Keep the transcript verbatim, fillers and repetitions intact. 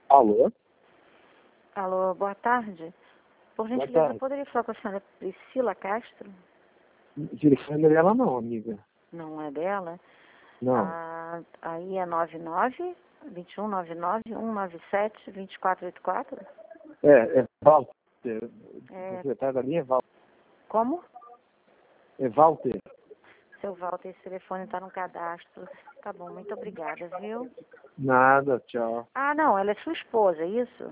Alô? Alô, boa tarde. Por Boa gentileza, tarde. poderia falar com a senhora Priscila Castro? O telefone dela não, amiga. Não é dela? Não. Ah, aí é nove nove, dois um nove nove, um nove sete, dois quatro oito quatro? É, é Walter. É, O secretário da linha é Walter. como? É Walter. Seu Walter, esse telefone está no cadastro. Tá bom, muito obrigada, viu? Nada, tchau. Ah, não, ela é sua esposa, é isso?